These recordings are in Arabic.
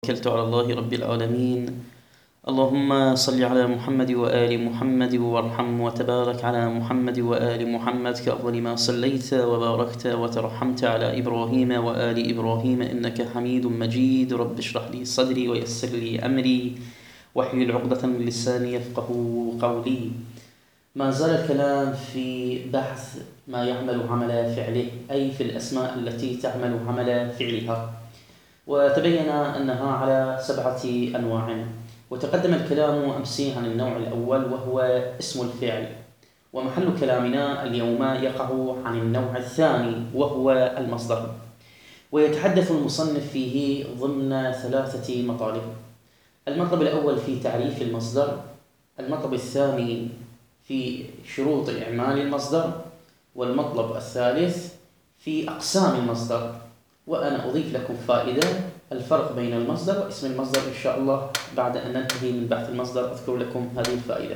توكلت على الله رب العالمين. اللهم صل على محمد وآل محمد وارحم وتبارك على محمد وآل محمد كأفضل ما صليت وباركت وترحمت على إبراهيم وآل إبراهيم إنك حميد مجيد. رب اشرح لي صدري ويسر لي أمري واحلل عقدة من لساني يفقه قولي. ما زال الكلام في بحث ما يعمل عمل فعله، أي في الأسماء التي تعمل عمل فعلها، وتبين أنها على 7 أنواع. وتقدم الكلام أمس عن النوع الأول وهو اسم الفعل، ومحل كلامنا اليوم يقع عن النوع الثاني وهو المصدر. ويتحدث المصنف فيه ضمن 3 مطالب. المطلب الأول في تعريف المصدر، المطلب الثاني في شروط إعمال المصدر، والمطلب الثالث في أقسام المصدر. وأنا أضيف لكم فائدة، الفرق بين المصدر واسم المصدر إن شاء الله بعد أن ننتهي من بحث المصدر أذكر لكم هذه الفائدة.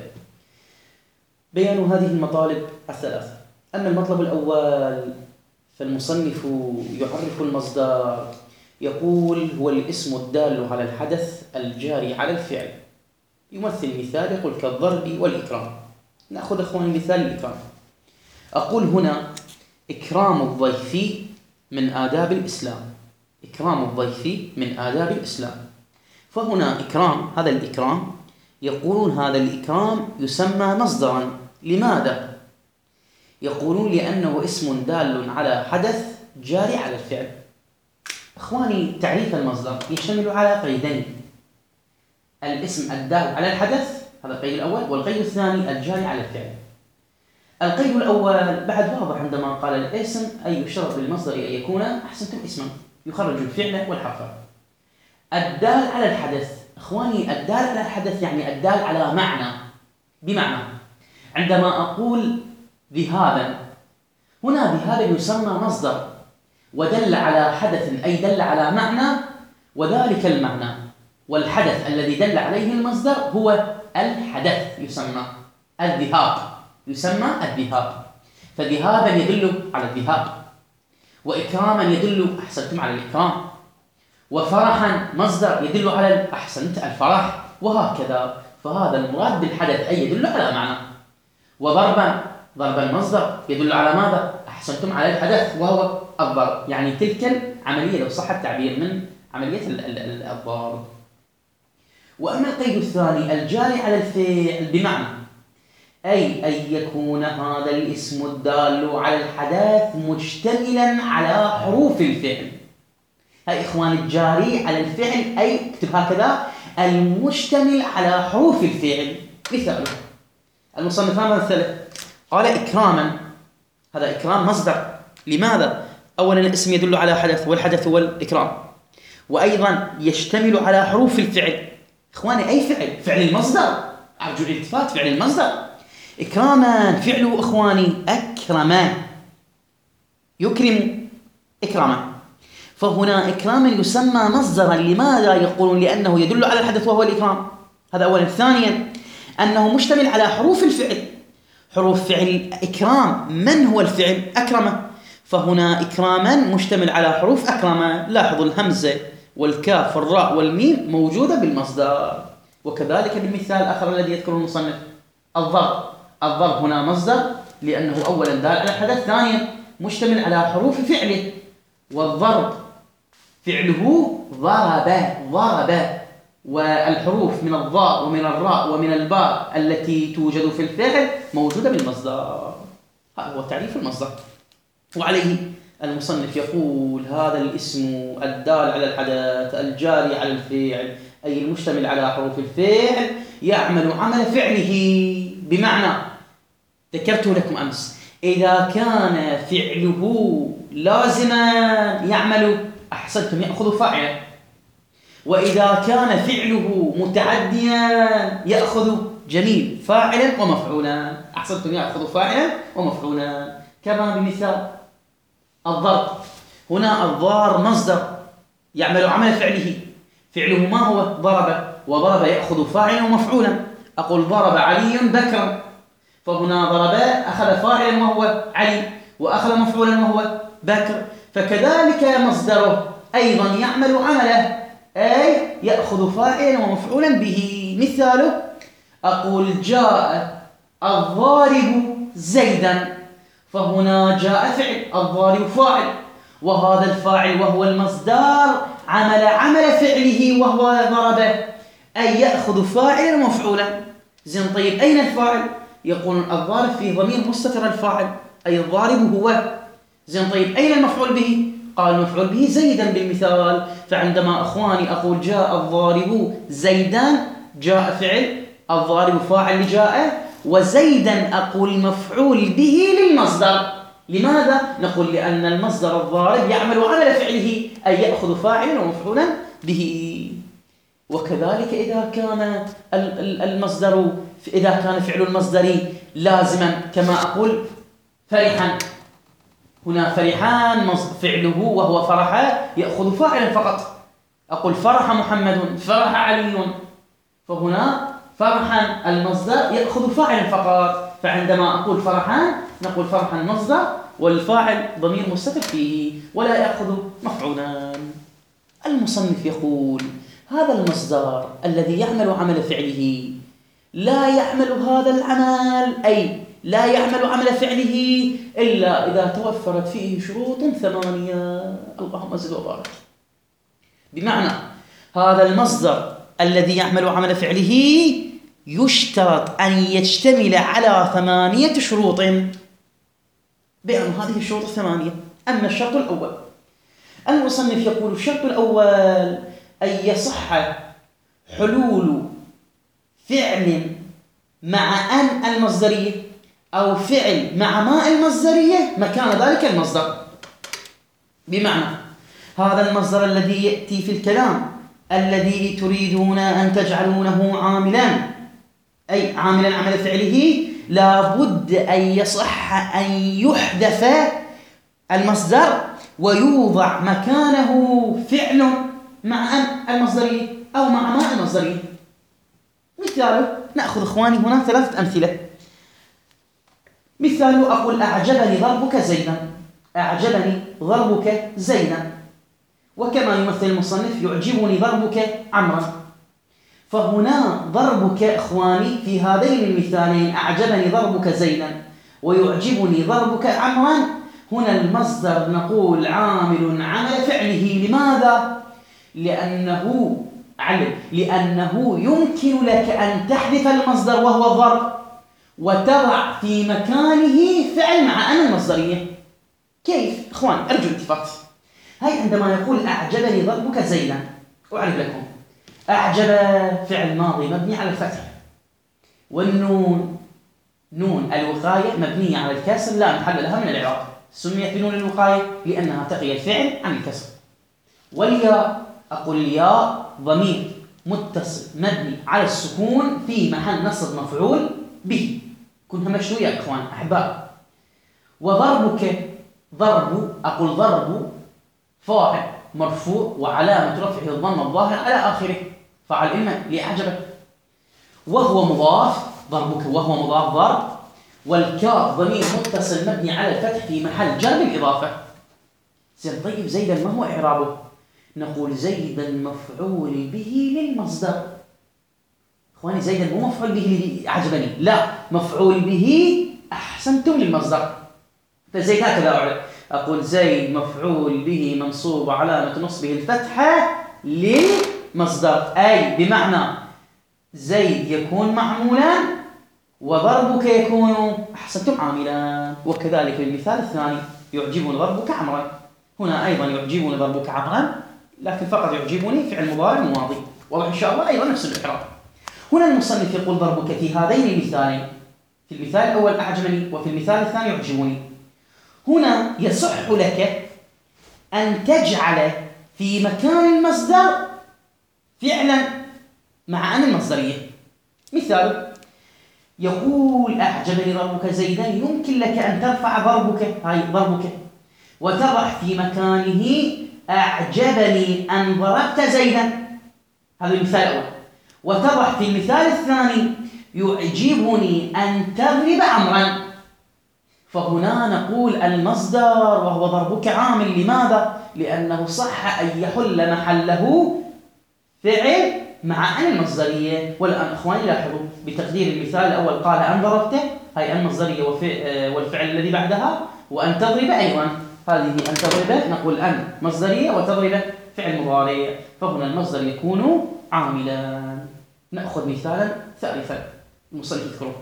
بيان هذه المطالب ال3. أما المطلب الأول فالمصنف يعرف المصدر، يقول هو الاسم الدال على الحدث الجاري على الفعل. يمثل مثال يقول كالضرب والإكرام. نأخذ أخواني مثال الإكرام. أقول هنا إكرام الضيف من آداب الإسلام. إكرام الضيف من آداب الإسلام. فهنا إكرام، هذا الإكرام يقولون هذا الإكرام يسمى مصدرا. لماذا؟ يقولون لأنه اسم دال على حدث جاري على الفعل. أخواني تعريف المصدر يشتمل على قيدين: الاسم الدال على الحدث، هذا القيد الأول، والقيد الثاني الجاري على الفعل. القيد الأول بعد واضح عندما قال الاسم أي يشترط للمصدر أن يكون أحسنتم اسما يخرج الفعل والحرف. الدال على الحدث، أخواني الدال على الحدث يعني الدال على معنى. بمعنى عندما أقول ذهابا، هنا ذهابا يسمى مصدر ودل على حدث أي دل على معنى، وذلك المعنى والحدث الذي دل عليه المصدر هو الحدث يسمى الذهاب، يسمى الذهاب. فذهابا يدل على الذهاب، وإكراما يدل أحسنتم على الإكرام، وفرحا مصدر يدل على أحسنت الفرح، وهكذا. فهذا المراد بالحدث أي يدل على معنى. وضربا، ضرب المصدر يدل على ماذا؟ أحسنتم على الحدث وهو الضرب، يعني تلك العملية لو صح التعبير من عملية الضرب. وأما القيد الثاني الجاري على الفعل بمعنى أي أن يكون هذا الاسم الدال على الحدث مشتملا على حروف الفعل. هاي إخواني الجاري على الفعل أي اكتب هكذا المشتمل على حروف الفعل. مثال المصنف مثله قال إكراما، هذا إكرام مصدر. لماذا؟ أولا الاسم يدل على حدث والحدث هو الإكرام، وأيضا يشتمل على حروف الفعل. إخواني أي فعل؟ فعل المصدر، أرجو الالتفات، فعل المصدر. إكراما فعله إخواني أكرما، يكرم إكراما. فهنا إكراما يسمى مصدرا. لماذا؟ يقولون لأنه يدل على الحدث وهو الإكرام، هذا أولا. ثانيا أنه مشتمل على حروف الفعل، حروف فعل إكرام. من هو الفعل؟ أكرمه. فهنا إكراما مشتمل على حروف أكرمه. لاحظوا الهمزة والكاف والراء والميم موجودة بالمصدر. وكذلك بالمثال الآخر الذي يذكره المصنف الضرب. الضرب هنا مصدر لأنه أولا دال على الحدث، ثانيا مشتمل على حروف فعله. والضرب فعله ضرب، والحروف من الضاء ومن الراء ومن الباء التي توجد في الفعل موجودة بالمصدر. هذا هو تعريف المصدر. وعليه المصنف يقول هذا الاسم الدال على الحدث الجاري على الفعل أي المشتمل على حروف الفعل يعمل عمل فعله. بمعنى ذكرته لكم أمس، إذا كان فعله لازما يعمل أحسنتم يأخذ فاعلا، وإذا كان فعله متعديا يأخذ جميل فاعلا ومفعولا. أحسنتم يأخذ فاعلا ومفعولا. كما بمثال الضرب، هنا الضار مصدر يعمل عمل فعله، فعله ما هو؟ ضرب، وضرب يأخذ فاعلا ومفعولا. أقول ضرب علي بكرا، فهنا ضرب أخذ فاعلا وهو علي، وأخذ مفعولا وهو بكر. فكذلك مصدره أيضا يعمل عمله، أي يأخذ فاعلا ومفعولا به. مثاله أقول جاء الضارب زيدا، فهنا جاء فعل، الضارب فاعل، وهذا الفاعل وهو المصدر عمل فعله وهو ضربه، أي يأخذ فاعلا ومفعولا. زين طيب أين الفاعل؟ يقول الضارب فيه ضمير مستتر الفاعل أي الضارب هو. زين طيب أين المفعول به؟ قال المفعول به زيدا بالمثال. فعندما أخواني أقول جاء الضارب زيدا، جاء فعل، الضارب فاعل لجاء، وزيدا أقول مفعول به للمصدر. لماذا؟ نقول لأن المصدر الضارب يعمل عمل فعله أي يأخذ فاعلا ومفعولا به. وكذلك إذا كان المصدر، إذا كان فعل المصدر لازما كما أقول فرحا، هنا فرحان فعله وهو فرح يأخذ فاعلا فقط. أقول فرح محمد، فرح علي، فهنا فرحا المصدر يأخذ فاعلا فقط. فعندما أقول فرحان نقول فرحا المصدر والفاعل ضمير مستتر فيه ولا يأخذ مفعولا. المصنف يقول هذا المصدر الذي يعمل عمل فعله لا يعمل هذا العمل، أي لا يعمل عمل فعله إلا إذا توفرت فيه شروط 8. اللهم زد وبارك. بمعنى هذا المصدر الذي يعمل عمل فعله يشترط أن يشتمل على 8 شروط، بأن هذه الشروط 8. أما الشرط الأول، المصنف يقول الشرط الأول أن يصح حلول فعل مع أن المصدرية أو فعل مع ما المصدرية مكان ذلك المصدر. بمعنى هذا المصدر الذي يأتي في الكلام الذي تريدون أن تجعلونه عاملا، أي عاملا عمل فعله، لابد أن يصح أن يحذف المصدر ويوضع مكانه فعل مع أن المصدرية أو مع ما المصدرية. مثاله نأخذ إخواني هنا 3 أمثلة. مثاله أقول أعجبني ضربك زيدا، أعجبني ضربك زيدا، وكما يمثل المصنف يعجبني ضربك عمرا. فهنا ضربك إخواني في هذين المثالين أعجبني ضربك زيدا ويعجبني ضربك عمرا، هنا المصدر نقول عامل عمل فعله. لماذا؟ لأنه يمكن لك أن تحذف المصدر وهو الضرب وتضع في مكانه فعل مع أن المصدرية. كيف؟ إخوان أرجو الاتفاق. هاي عندما يقول أعجبني ضربك زيدا، أعرف لكم أعجب فعل ماضي مبني على الفتح، والنون نون الوقاية مبنية على الكسر لا محل لها من الإعراب، سميت بنون الوقاية لأنها تقي الفعل عن الكسر. والياء أقول الياء ضمير متصل مبني على السكون في محل نصب مفعول به. كنها مشروية يا إخوان أحباب. وضربك ضرب أقول ضرب فاعل مرفوع وعلامة رفعه الضم الظاهر على آخره، فعل إما لأعجبك، وهو مضاف ضربك وهو مضاف ضرب، والكاف ضمير متصل مبني على الفتح في محل جر بالإضافة. زين طيب زيدا ما هو إعرابه؟ نقول زيدا مفعول به للمصدر. إخواني زيدا مو مفعول به أعجبني، لا مفعول به أحسنتم للمصدر. فزيد هكذا أقول زيد مفعول به منصوب علامة نصبه الفتحة للمصدر، أي بمعنى زيد يكون معمولا وضربك يكون أحسنتم عاملا. وكذلك المثال الثاني يعجبني ضربك عمرا، هنا أيضا يعجبني ضربك عمرا لكن فقط يعجبني فعل مضارع ماضي، واضح إن شاء الله أيضا نفس الإعراب. هنا المصنف يقول ضربك في هذين المثالين، في المثال الأول أعجبني وفي المثال الثاني يعجبني. هنا يصح لك أن تجعل في مكان المصدر فعلا مع أن المصدرية. مثال يقول أعجبني ضربك زيدا، يمكن لك أن ترفع ضربك هاي ضربك وتضع في مكانه أعجبني أن ضربت زيدا، هذا المثال الأول، وتضع في المثال الثاني يعجبني أن تضرب عمرا. فهنا نقول المصدر وهو ضربك عامل. لماذا؟ لأنه صح أن يحل محله فعل مع أن المصدرية. والآن إخواني لاحظوا بتقدير المثال الأول قال أن ضربته، هي أن المصدرية والفعل الذي بعدها، وأن تضرب أيضا، هذه أن تضرب نقول أن مصدرية وتضرب فعل مضارع، فهنا المصدر يكون عاملا. نأخذ مثالا ثالثا المصنف يذكره: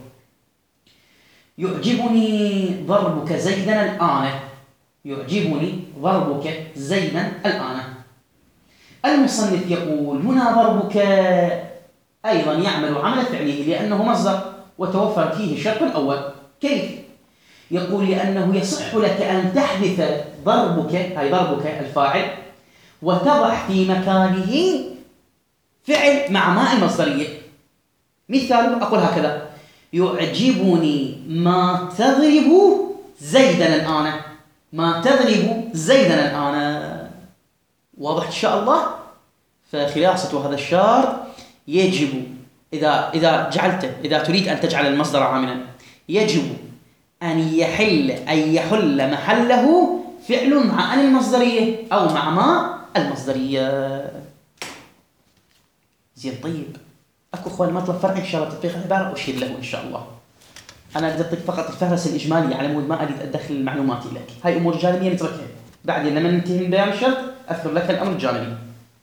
يعجبني ضربك زيدا الآن. يعجبني ضربك زيدا الآن. المصنف يقول هنا ضربك أيضا يعمل عمل فعله لأنه مصدر وتوفر فيه الشرط الأول. كيف؟ يقول لأنه يصح لك أن تحذف ضربك، أي ضربك الفاعل، وتضع في مكانه فعل مع ماء المصدرية. مثال أقول هكذا: يعجبني ما تضرب زيدا الآن. ما تضرب زيدا الآن. واضح إن شاء الله؟ فخلاصة هذا الشرط يجب إذا تريد أن تجعل المصدر عاملا يجب أن يحل محله فعل مع أن المصدرية أو مع ما المصدرية. زين طيب، أكو أخواني مطلب فرعي إن شاء الله تطبيق العبارة أشير له إن شاء الله. أنا أريد أعطيك فقط الفهرس الإجمالي على مود ما أريد أدخل المعلومات لك. هاي أمور جانبية نتركها، بعدين لما ننتهي من بيان الشرط أذكر لك الأمر الجانبي.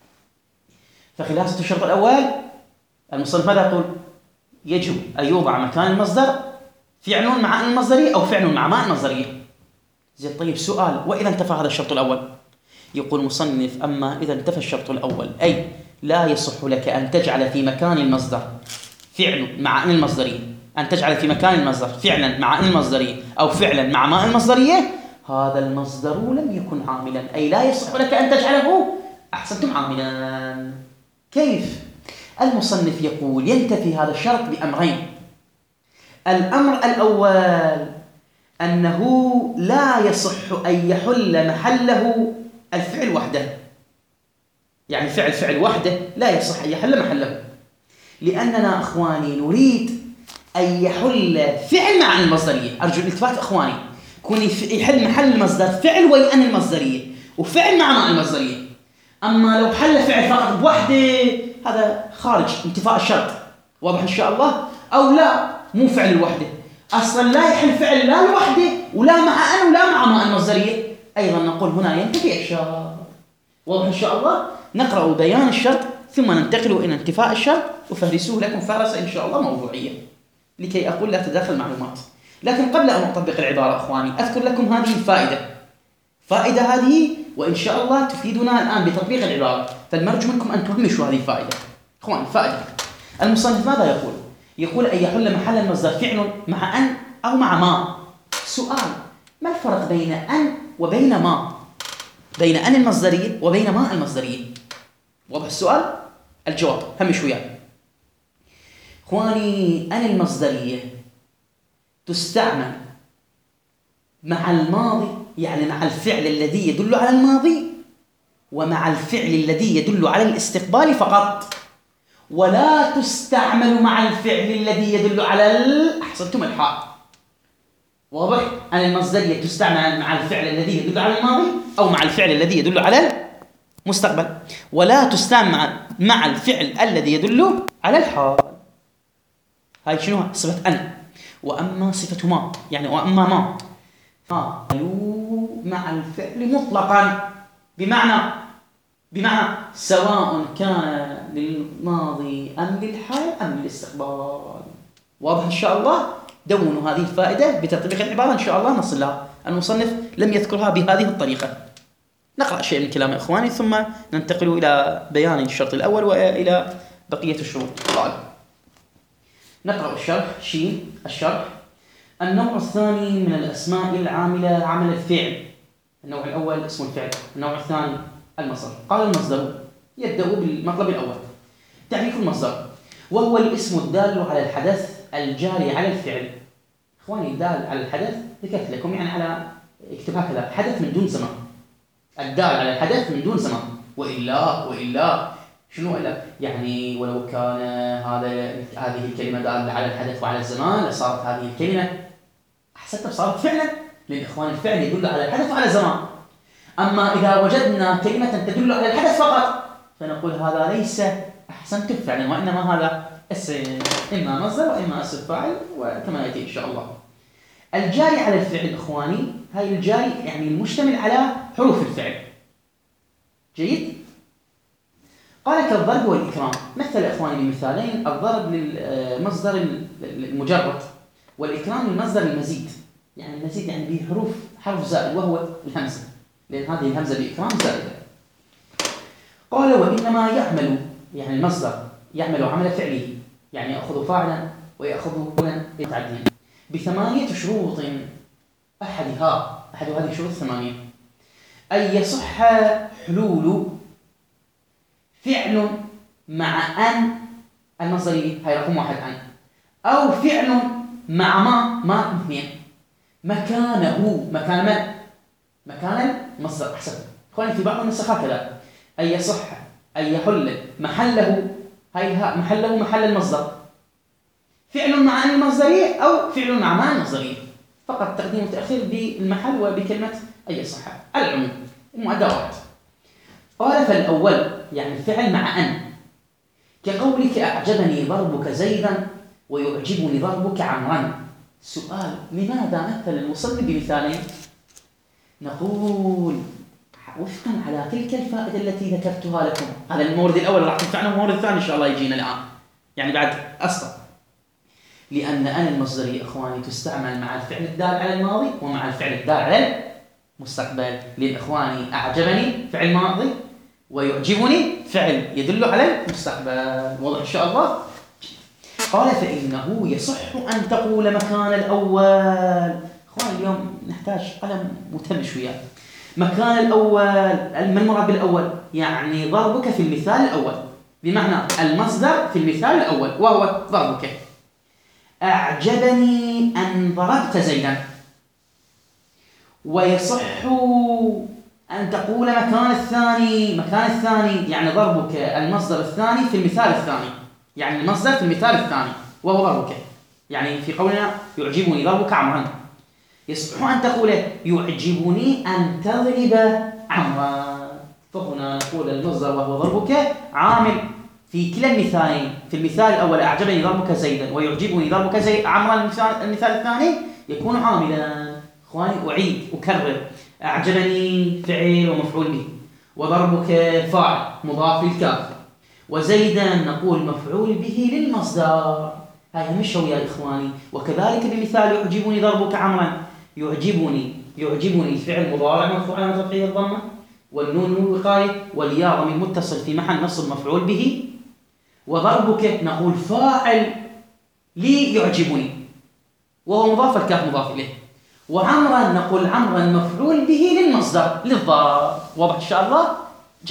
فخلاصة الشرط الأول المصنف ماذا يقول؟ يجب أن يوضع مكان المصدر فعل مع أن المصدرية أو فعل مع ماء المصدرية. زين طيب، سؤال: وإذا انتفى هذا الشرط الأول؟ يقول المصنف: أما إذا انتفى الشرط الأول، أي لا يصح لك أن تجعل في مكان المصدر فعل مع أن المصدرية، أن تجعل في مكان المصدر فعلا مع أن المصدرية أو فعلا مع ماء المصدرية، هذا المصدر لم يكن عاملا، أي لا يصح لك أن تجعله أحسنتم عاملا. كيف؟ المصنف يقول ينتفي هذا الشرط بأمرين. الأمر الأول أنه لا يصح أن يحل محله الفعل وحده، يعني فعل وحده لا يصح أن يحل محله، لأننا أخواني نريد أن يحل فعل مع المصدرية. أرجو الالتفات أخواني، يكون يحل محل المصدر فعل ويأن المصدرية وفعل مع المصدرية. أما لو حل فعل فقط بوحده هذا خارج انتفاء الشرط. واضح إن شاء الله؟ أو لا، مو فعل الوحده، أصلا لا يحل فعل لا لوحده ولا مع أن ولا مع ماء المصدرية، أيضا نقول هنا ينتفي الشرط. واضح إن شاء الله؟ نقرأ بيان الشرط ثم ننتقل إلى انتفاء الشرط، وفهرسوه لكم فهرسة إن شاء الله موضوعية لكي أقول لا تداخل معلومات. لكن قبل أن أطبق العبارة أخواني أذكر لكم هذه الفائدة. فائدة هذه وإن شاء الله تفيدنا الآن بتطبيق العبارة، فالمرجو منكم أن تهمشوا هذه الفائدة. أخواني فائدة، المصنف ماذا يقول؟ يقول أن يحل محل المصدر فعل مع أن أو مع ما. سؤال: ما الفرق بين أن وبين ما؟ بين أن المصدرية وبين ما المصدرية. واضح السؤال؟ الجواب همش وياي. إخواني أن المصدرية تستعمل مع الماضي، يعني مع الفعل الذي يدل على الماضي، ومع الفعل الذي يدل على الاستقبال فقط، ولا تستعمل مع الفعل الذي يدل على أحسنتم الحال. واضح؟ أن المصدرية تستعمل مع الفعل الذي يدل على الماضي أو مع الفعل الذي يدل على المستقبل، ولا تستعمل مع الفعل الذي يدل على الحال. هاي شنو؟ صفة أن. وأما صفة ما، يعني وأما ما مع الفعل مطلقا، بمعنى سواء كان للماضي أم للحال أم للاستقبال. واضح إن شاء الله؟ دونوا هذه الفائدة بتطبيق العبارة إن شاء الله نصل لها. المصنف لم يذكرها بهذه الطريقة. نقرأ شيء من كلام إخواني ثم ننتقل إلى بيان الشرط الأول وإلى بقية الشروط. قال: نقرأ الشرح. الشرح: النوع الثاني من الأسماء العاملة عمل الفعل. النوع الأول اسم الفعل، النوع الثاني المصدر. قال: المصدر يبدأ بالمطلب الأول. تعريف المصدر: وهو الاسم الدال على الحدث الجاري على الفعل. إخواني الدال على الحدث ذكرت لكم، يعني على اكتب هكذا: حدث من دون زمان. الدال على الحدث من دون زمان، وإلا شنو إلا؟ يعني ولو كان هذه الكلمة دالة على الحدث وعلى الزمان لصارت هذه الكلمة أحسنت صارت فعلا، لأن إخوان الفعل يدل على الحدث وعلى الزمان. أما إذا وجدنا كلمة تدل على الحدث فقط فنقول هذا ليس أحسنتم فعلا، وإنما هذا اسم إما مصدر وإما اسم فاعل، وكما يأتي إن شاء الله. الجاري على الفعل إخواني، هاي الجاري يعني المشتمل على حروف الفعل. جيد؟ قال كالضرب والإكرام. مثل إخواني بمثالين: الضرب للمصدر المجرد، والإكرام للمصدر المزيد. يعني المزيد يعني به حرف زائد وهو الهمزة، لأن هذه الهمزة بإكرام زائدة. قال وإنما يعمل، يعني المصدر يعمل عمل فعله، يعني يأخذ فاعلا ويأخذ متعديا ب8 شروط. أحد هذه الشروط 8: أن يصح حلول فعل مع أن المصدرية، هاي رقم 1 أن، أو فعل مع ما 2 مكانه، مكان المصدر. أحسن إخواني، في بعض النسخات كذا أن يصح أن يحل محله، هاي محله محل المصدر، فعل مع أن المصدرية أو فعل مع ما المصدرية، فقط تقديم وتأخير بالمحل وبكلمة أن يصح. العموم المؤدات. قال فالأول يعني الفعل مع أن، كقولك أعجبني ضربك زيدا ويعجبني ضربك عمرا. سؤال: لماذا مثل المصنف بمثالين؟ نقول وفقا على تلك الفائدة التي ذكرتها لكم. هذا المورد الأول، راح نفتح المورد الثاني إن شاء الله يجينا الآن، يعني بعد أسطر. لأن أن المصدرية إخواني تستعمل مع الفعل الدال على الماضي ومع الفعل الدال على المستقبل. لإخواني أعجبني فعل ماضي، ويعجبني فعل يدل على المستقبل. واضح إن شاء الله؟ قال فإنه يصح أن تقول مكان الأول. إخواني اليوم نحتاج قلم متم شوية. مكان الأول، ما المراد بالأول؟ يعني ضربك في المثال الأول، بمعنى المصدر في المثال الأول وهو ضربك. أعجبني أن ضربت زيدا. ويصح أن تقول مكان الثاني يعني ضربك المصدر الثاني في المثال الثاني، يعني المصدر في المثال الثاني وهو ضربك. يعني في قولنا يعجبني ضربك عمرا، يصح أن تقول يعجبني أن تضرب عمرا. فهنا نقول المصدر وهو ضربك عامل في كلا المثالين. في المثال الأول أعجبني ضربك زيدا ويعجبني ضربك عمرا، المثال الثاني يكون عاملا. إخواني أعيد أكرر: أعجبني فعل ومفعول به، وضربك فاعل مضاف للكاف، وزيدا نقول مفعول به للمصدر. هاي مش يا إخواني. وكذلك بمثال يعجبني ضربك عمرا، يعجبني فعل مضارع مرفوع على رفعه الضمة، والنون الوقاية، والياء ضمير متصل في محل نصب مفعول به، وضربك نقول فاعل ليعجبني وهو مضاف، الكاف مضاف إليه، وعمرا نقول عمرا مفعول به للمصدر للضرب. واضح إن شاء الله؟ جيد.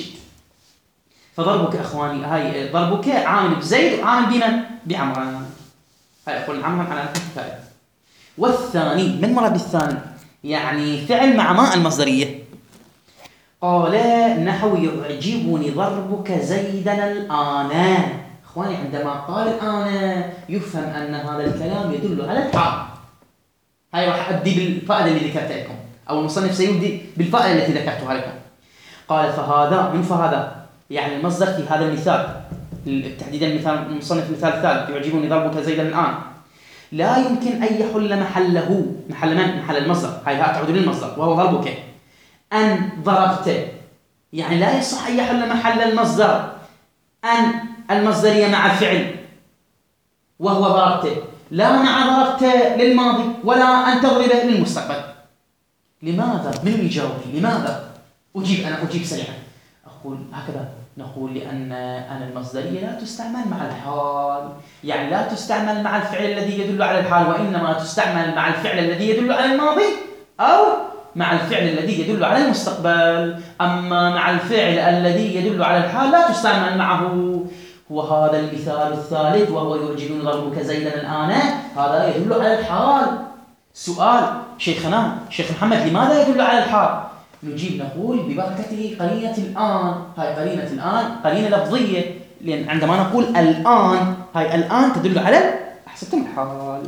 فضربك إخواني، هاي ضربك عامل بزيد وعامل بمن؟ بعمرا. هاي أقول عمرا على الكفاية. والثاني، من مراد بالثاني؟ يعني فعل مع ما المصدرية. قال نحو يعجبني ضربك زيدا الآن. إخواني عندما قال الآن يفهم أن هذا الكلام يدل على الحال. هاي راح أبدي بالفائدة اللي ذكرتها لكم، أو المصنف سيبدي بالفائدة التي ذكرتها لكم. قال فهذا يعني المصدر في هذا المثال، تحديدا مثال المصنف المثال الثالث يعجبني ضربك زيدا الآن، لا يمكن أن يحل محله، محل من؟ محل المصدر. هاي تعود للمصدر وهو ضربك. أن ضربت، يعني لا يصح أن يحل محل المصدر أن المصدرية مع الفعل وهو ضربت، لا مع ضربت للماضي ولا أن تضربه للمستقبل. لماذا؟ من يجاوبني لماذا؟ أجيب سريعا. أقول هكذا، نقول لأن المصدرية لا تستعمل مع الحال، يعني لا تستعمل مع الفعل الذي يدل على الحال، وإنما تستعمل مع الفعل الذي يدل على الماضي أو مع الفعل الذي يدل على المستقبل. أما مع الفعل الذي يدل على الحال لا تستعمل معه. وهذا المثال الثالث وهو يعجبني ضربك زيدا الآن، هذا يدل على الحال. سؤال شيخنا شيخ محمد، لماذا يدل على الحال؟ نجيب نقول ببركة قرينة الآن. هاي قرينة الآن قرينة لفظية، لأن عندما نقول الآن، هاي الآن تدل على أحسنتم الحال.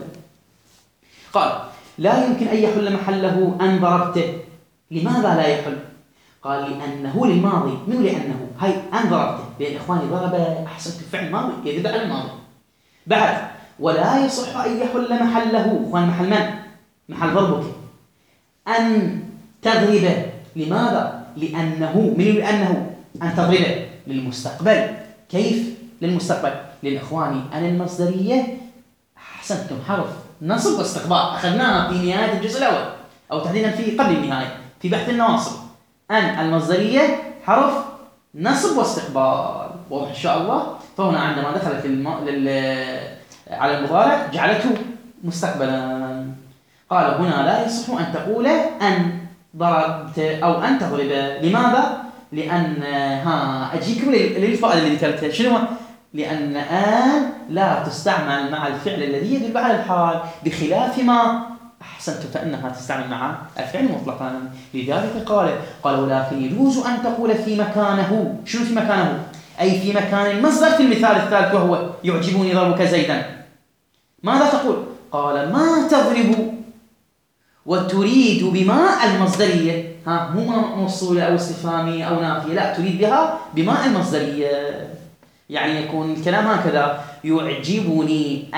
قال لا يمكن أن يحل محله أن ضربته. لماذا لا يحل؟ قال لأنه للماضي. من لأنه؟ هاي أن ضربته لأن إخواني ضرب أحسنت الفعل ماضي يدل على الماضي. بعد ولا يصح أن يحل محله، إخوان محل من؟ محل ضربك. أن تضرب، لماذا؟ لأنه أن تضرب للمستقبل. كيف للمستقبل؟ لأن إخواني أن المصدرية أحسنتم حرف نصب واستقبال، أخذناها في نهاية الجزء الأول أو تحديدا في قبل النهاية في بحث النواصب. أن المصدرية حرف نصب واستقبال، واضح إن شاء الله. فهنا عندما دخلت على المضارع جعلته مستقبلا. قال هنا لا يصح أن تقول أن ضربت أو أن تضرب. لماذا؟ لأن أجيكم للفائدة اللي ذكرتها شنو؟ لأن أن لا تستعمل مع الفعل الذي يدل على الحال، بخلاف ما أحسنت فإنها تستعمل مع الفعل مطلقا. لذلك قال ولكن يجوز أن تقول في مكانه. شنو في مكانه؟ أي في مكان المصدر في المثال الثالث وهو يعجبني ضربك زيدا. ماذا تقول؟ قال ما تضرب وتريد بما المصدرية. مو موصولة أو استفهامية أو نافية، لا، تريد بها بما المصدرية. يعني يكون الكلام هكذا: يعجبني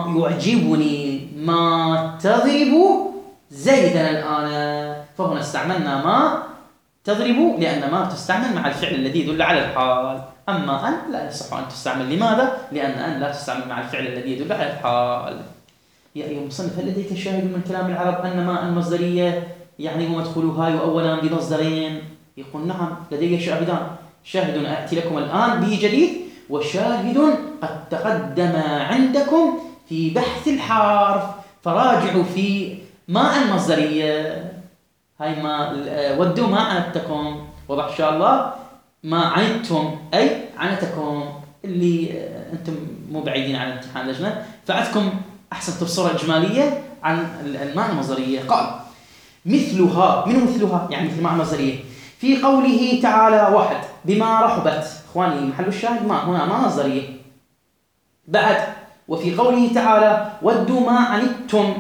ما تضرب زيدا الآن. فهنا استعملنا ما تضرب لأن ما تستعمل مع الفعل الذي يدل على الحال. أما أن لا يصح أن تستعمل. لماذا؟ لأن أن لا تستعمل مع الفعل الذي يدل على الحال. يا أيها المصنف، هل لديك شاهد من كلام العرب أن ما المصدرية يعني ومدخولها يؤولا بمصدرين؟ يقول نعم لدي شاهدان. شاهد أأتي لكم الآن به جديد، وشاهد قد تقدم عندكم في بحث الحرف، فراجعوا في ما المصدرية. هاي ما ودوا ما عنتكم، واضح إن شاء الله. ما عنتم أي عنتكم، اللي أنتم مو بعيدين عن امتحان لجنة، فعندكم أحسن بصورة إجمالية عن الماء المصدرية. قال مثلها، منه مثلها يعني مثل ماء المصدرية في قوله تعالى: واحد بما رحبت. إخواني محل الشاهد ما هنا ما مصدرية. بعد وفي قوله تعالى: ودوا ما عنتم،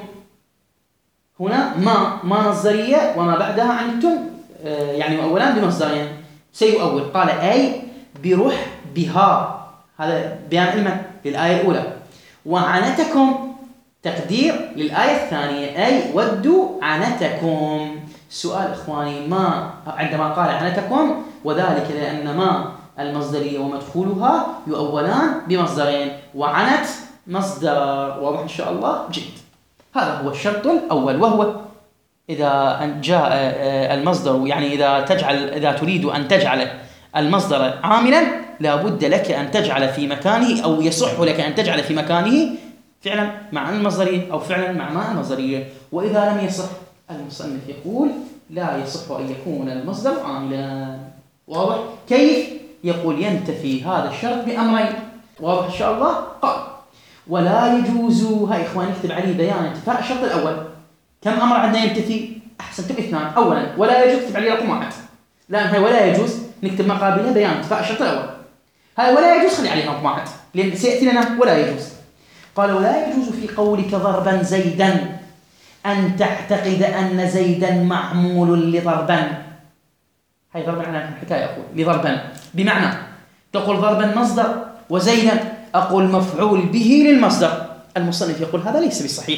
هنا ما مصدرية وما بعدها عنتم يعني مؤولان بمصدرين. سيؤول. قال أي برح بها، هذا بيان علما للآية الأولى. وعنتكم تقدير للآية الثانية، أي ودوا عنتكم. سؤال إخواني، ما عندما قال عنتكم، وذلك لأن ما المصدرية ومدخولها يؤولان بمصدرين، وعنت مصدر. واضح إن شاء الله؟ جيد. هذا هو الشرط الأول، وهو إذا جاء المصدر، يعني إذا تريد أن تجعل المصدر عاملا لا بد لك أن تجعل في مكانه، أو يصح لك أن تجعل في مكانه فعلا مع المصدرية أو فعلا مع ما المصدرية. وإذا لم يصح، المصنف يقول لا يصح أن يكون المصدر عاملا. واضح؟ كيف؟ يقول ينتفي هذا الشرط بأمرين. واضح إن شاء الله؟ قال ولا يجوز. هاي إخواني اكتب عليه بيان انتفاء الشرط الأول. كم أمر عندنا ينتفي؟ أحسنتم اثنان. أولا ولا يجوز، اكتب عليه رقم واحد، لأن هاي ولا يجوز نكتب ما قابلها بيان انتفاء الشرط الأول. هاي ولا يجوز خلي عليه رقم واحد، لأن سيأتي لنا ولا يجوز. قال ولا يجوز في قولك ضربا زيدا أن تعتقد أن زيدا معمول لضربا. هاي ضربا على الحكاية أقول لضربا، بمعنى تقول ضربا مصدر وزيدا أقول مفعول به للمصدر. المصنف يقول هذا ليس بالصحيح.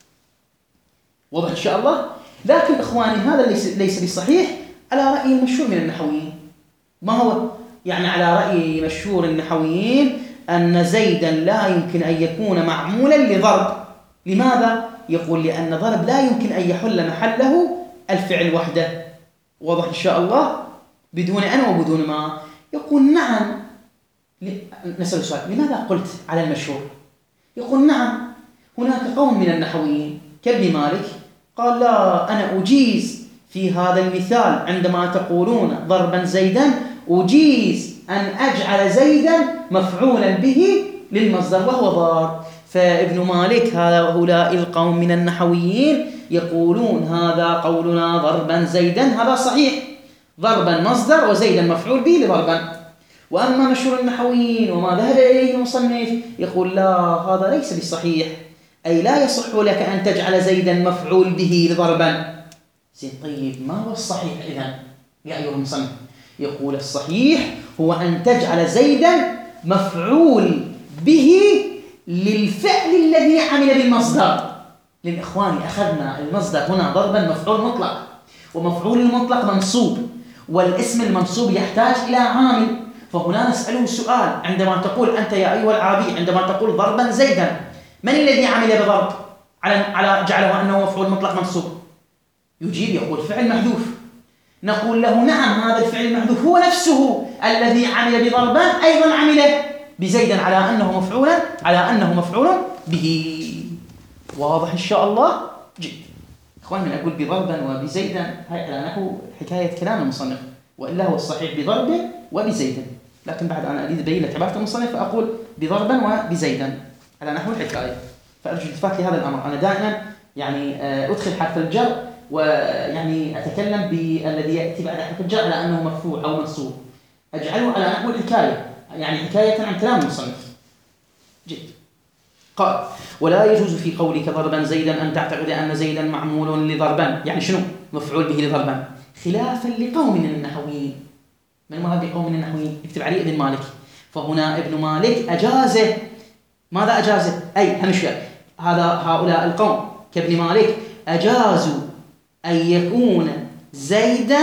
واضح إن شاء الله؟ لكن إخواني هذا ليس بالصحيح على رأي المشهور من النحويين. ما هو؟ يعني على رأي مشهور النحويين أن زيدا لا يمكن أن يكون معمولا لضرب. لماذا؟ يقول لأن ضرب لا يمكن أن يحل محله الفعل وحده. واضح إن شاء الله؟ بدون أن وبدون ما. يقول نعم. نسأل السؤال لماذا قلت على المشهور؟ يقول نعم هناك قوم من النحويين كابن مالك قال لا، أنا أجيز في هذا المثال عندما تقولون ضربا زيدا أجيز أن أجعل زيدا مفعولا به للمصدر وهو ضرب. فابن مالك هؤلاء القوم من النحويين يقولون هذا قولنا ضربا زيدا هذا صحيح، ضربا مصدر وزيدا مفعول به لضربا. وأما مشهور النحويين وما ذهب إليه المصنف يقول لا، هذا ليس بالصحيح، أي لا يصح لك أن تجعل زيدا مفعول به لضربا. طيب ما هو الصحيح إذن يا أيها المصنف؟ يقول الصحيح هو أن تجعل زيدا مفعول به للفعل الذي عمل بالمصدر. للإخوان أخذنا المصدر هنا ضربا مفعول مطلق، ومفعول المطلق منصوب، والاسم المنصوب يحتاج إلى عامل. فهنا نسأله سؤال عندما تقول أنت يا أيها العربي، عندما تقول ضربا زيدا، من الذي عمل بضرب على جعله أنه مفعول مطلق منصوب؟ يجيب يقول فعل محذوف. نقول له نعم، هذا الفعل المحذوف هو نفسه الذي عمل بضربا أيضا عمل بزيدا على أنه مفعول به. واضح إن شاء الله؟ جيد. إخوان، من أقول بضربا وبزيدا هاي على نحو حكاية كلام المصنف، وإلا هو الصحيح بضرب وبزيدا، لكن بعد أنا أريد أبين لك عبارة المصنف فأقول بضربا وبزيدا على نحو الحكاية. فأرجو الالتفات لهذا الأمر. أنا دائما يعني أدخل حرف الجر ويعني أتكلم بالذي يأتي بعد حرف الجر على أنه مرفوع أو منصوب، أجعله على نحو الحكاية، يعني حكاية عن كلام المصنف. جيد. قال: ولا يجوز في قولك ضربا زيدا أن تعتقد أن زيدا معمول لضربا، يعني شنو؟ مفعول به لضربا، خلافا لقوم من النحويين. من مراد بقوم من النحويين؟ اكتب علي ابن مالك. فهنا ابن مالك أجازه. ماذا أجازه؟ أي همشية هؤلاء القوم كابن مالك أجازوا أن يكون زيدا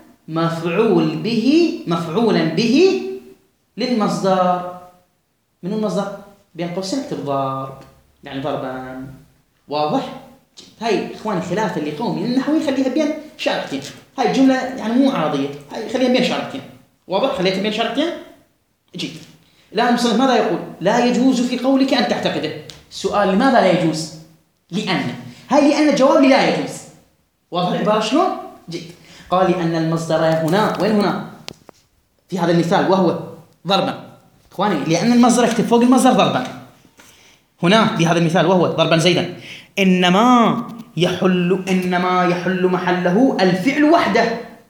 مفعولا به للمصدر. من المصدر؟ بين قوسين اكتب ضرب، يعني ضربا. واضح؟ هاي إخواني خلافا لقوم من النحويين خليها بين شاركتين. هاي الجملة يعني مو عرضية، هاي خليها بين شاركتين. واضح؟ خليتها بين شاركتين. جيد. الآن المصنف ماذا يقول؟ لا يجوز في قولك أن تعتقده. السؤال: لماذا لا يجوز؟ لأن الجواب لا يجوز. واضح العبارة شلون؟ جيد. قال: لأن المصدر هنا، وين هنا؟ في هذا المثال، وهو ضربا. إخواني، لأن المصدر اكتب فوق المصدر ضربا. هنا في هذا المثال وهو ضربا زيدا، إنما يحل محله الفعل وحده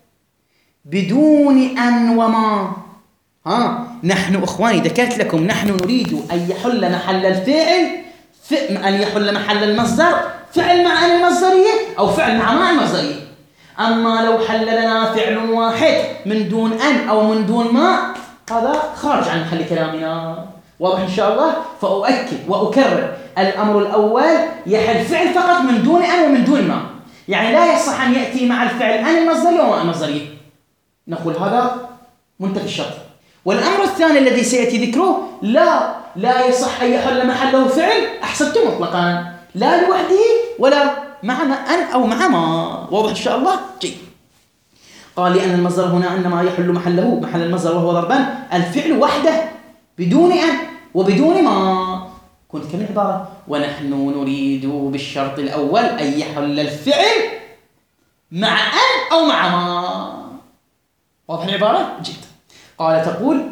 بدون أن وما. نحن إخواني ذكرت لكم نحن نريد أن يحل محل الفعل أن يحل محل المصدر فعل مع أن المصدرية أو فعل مع ما المصدرية. أما لو حل لنا فعل واحد من دون أن أو من دون ما، هذا خارج عن محل كلامنا. واضح إن شاء الله؟ فأؤكد وأكرر: الأمر الأول يحل فعل فقط من دون أن ومن دون ما، يعني لا يصح أن يأتي مع الفعل أن المصدرية وما المصدرية. نقول هذا منتفي الشرط. والأمر الثاني الذي سيأتي ذكره: لا يصح أن يحل محله فعل، أحسنتم، مطلقا، لا لوحده ولا مع أن أو مع ما. واضح إن شاء الله؟ جيد. قال: لأن المصدر هنا إنما يحل محل المصدر وهو ضربان الفعل وحده بدون أن وبدون ما. كنت كم العبارة؟ ونحن نريد بالشرط الأول أن يحل الفعل مع أن أو مع ما. واضح العبارة؟ جيد. قال: تقول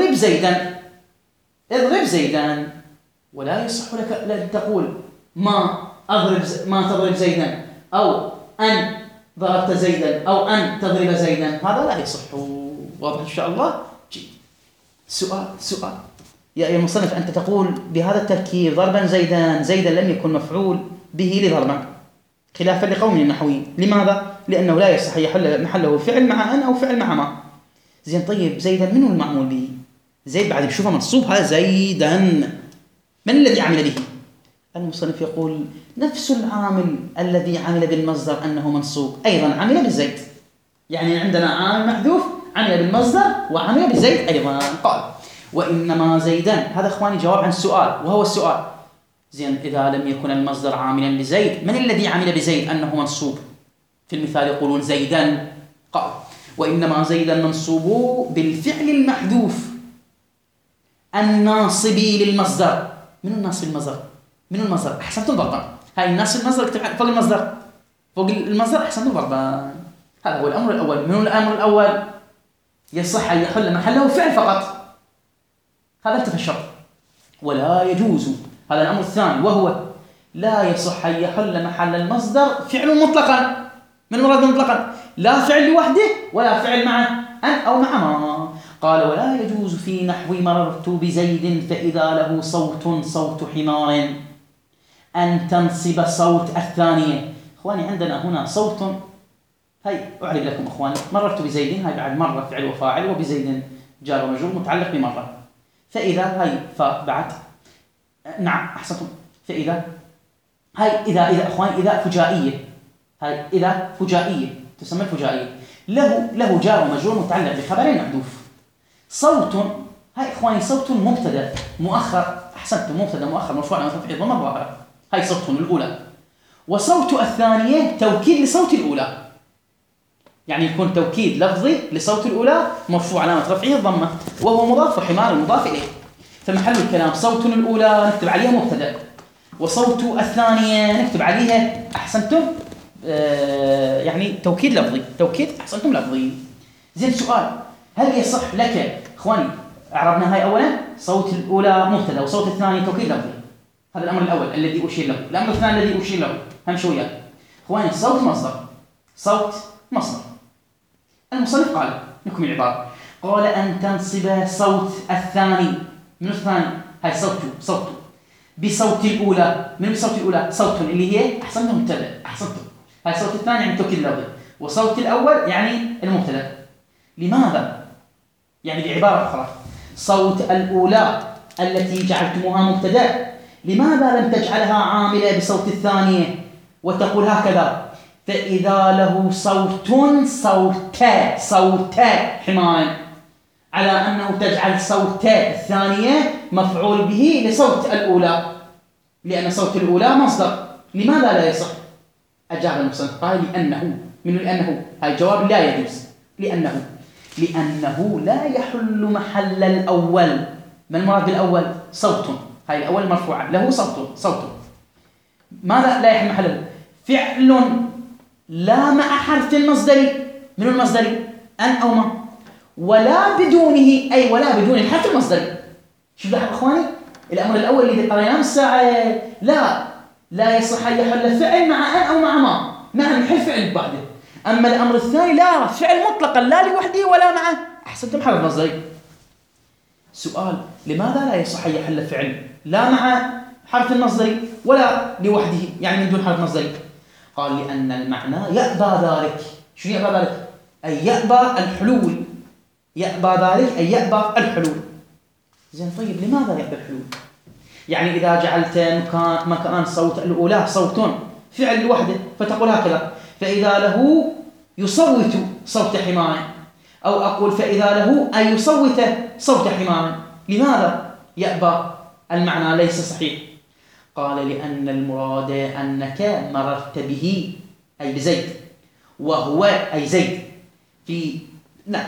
اضرب زيدا، ولا يصح لك أن تقول ما تضرب زيدا، أو أن ضربت زيدا، أو أن تضرب زيدا، هذا لا يصح. واضح إن شاء الله؟ جيد. سؤال يا أيها المصنف، أنت تقول بهذا التركيب ضربا زيدا لم يكن مفعول به لضربا، خلافا لقوم النحويين. لماذا؟ لأنه لا يصح يحل محله فعل مع أن أو فعل مع ما. زين، طيب زيدا منه المعمول به؟ زيد بعد نشوفه منصوب، هذا زيدا من الذي عمل به؟ المصنف يقول نفس العامل الذي عمل بالمصدر أنه منصوب أيضا عمل بالزيد، يعني عندنا عامل محذوف عمل بالمصدر وعمل بالزيد أيضا. قال: وإنما زيدا، هذا إخواني جواب عن السؤال، وهو السؤال: زين، إذا لم يكن المصدر عاملا بزيد، من الذي عمل بزيد أنه منصوب؟ في المثال يقولون زيدا. قال: وإنما زيدا منصوب بالفعل المحذوف الناصبي للمصدر. من الناصب المصدر؟ من المصدر. أحسنتم ضربا. هاي الناصب المصدر اكتب فوق المصدر، فوق المصدر. أحسنتم ضربا. هذا هو الأمر الأول. من الأمر الأول؟ يصح أن يحل محله فعل فقط، هذا انتفى الشرط. ولا يجوز، هذا الأمر الثاني، وهو لا يصح أن يحل محل المصدر فعل مطلقا. من مراد مطلقا؟ لا فعل لوحده ولا فعل مع أن أو مع ما. قال: ولا يجوز في نحو مررت بزيد فإذا له صوت حمار أن تنصب صوت الثانية. إخواني عندنا هنا صوت، هاي أعرف لكم إخواني، مررت بزيد، هاي بعد مرة فعل وفاعل، وبزيد جار ومجرور متعلق بمرة. فإذا هاي فبعد نعم أحسنتم. فإذا هاي إذا أخواني إذا فجائية، هاي إذا فجائية تسمى الفجائية، له جار ومجرور متعلق بخبر محذوف. صوت، هاي إخواني صوت مبتدأ مؤخر، أحسنتم، مبتدأ مؤخر مرفوع على رفعه ضمة ظاهرة، هاي صوت الأولى. وصوت الثانية توكيد لصوت الأولى، يعني يكون توكيد لفظي لصوت الأولى مرفوع علامة رفعه الضمة وهو مضاف وحمار المضاف إليه. فمحل الكلام صوت الأولى نكتب عليها مبتدأ، وصوت الثانية نكتب عليها أحسنتم يعني توكيد لفظي، توكيد أحسنتم لفظي. زين سؤال، هل يصح لك إخواني، أعربنا هاي أولا صوت الأولى مبتدأ وصوت الثاني توكيد لفظي، هذا الأمر الأول الذي أشير له. الأمر الثاني الذي أشير له هم شوية إخواني، صوت مصدر، صوت مصدر. المصنف قال نكمل العبارة، قال أن تنصب صوت الثاني، من الثاني هاي صوت بصوت الأولى، من بصوت الأولى صوت اللي هي أحسنتم مبتدأ، أحسنتم، هاي صوت الثاني يعني توكيد لفظي، وصوت الأول يعني المبتدأ. لماذا؟ يعني بعبارة أخرى، صوت الأولى التي جعلتموها مبتدأ لماذا لم تجعلها عاملة بصوت الثانية وتقول هكذا فإذا له صوت حماية، على أنه تجعل صوت الثانية مفعول به لصوت الأولى، لأن صوت الأولى مصدر. لماذا لا يصح؟ أجاب المصنف قال لأنه هاي جواب لا يجوز، لأنه لا يحل محل الأول. ما المراد بالأول؟ صوت، هاي الأول مرفوع له صوت. ماذا لا يحل محله؟ فعل لا مع حرف المصدري، من المصدري أن أو ما، ولا بدونه، أي ولا بدون الحرف المصدري. شوف لاحظ إخواني، الأمر الأول الذي قرأناه الساعة لا يصح أن يحل فعل مع أن أو مع ما، نعم يحل فعل بعده. أما الأمر الثاني لا، فعل مطلقا لا لوحده ولا مع أحسنتم حرف مصدري. سؤال، لماذا لا يصح أن يحل فعل لا مع حرف المصدري ولا لوحده يعني من دون حرف مصدري؟ قال لأن المعنى يأبى ذلك. شو يأبى ذلك؟ أي يأبى الحلول، يأبى ذلك أي يأبى الحلول. زين طيب لماذا يأبى الحلول؟ يعني إذا جعلت مكان صوت الأولى صوت فعل لوحده فتقول هكذا فإذا له يصوت صوت حمار، أو أقول فإذا له أن يصوت صوت حمار، لماذا يأبى المعنى ليس صحيح؟ قال لأن المراد أنك مررت به أي بزيد، وهو أي زيد في نعم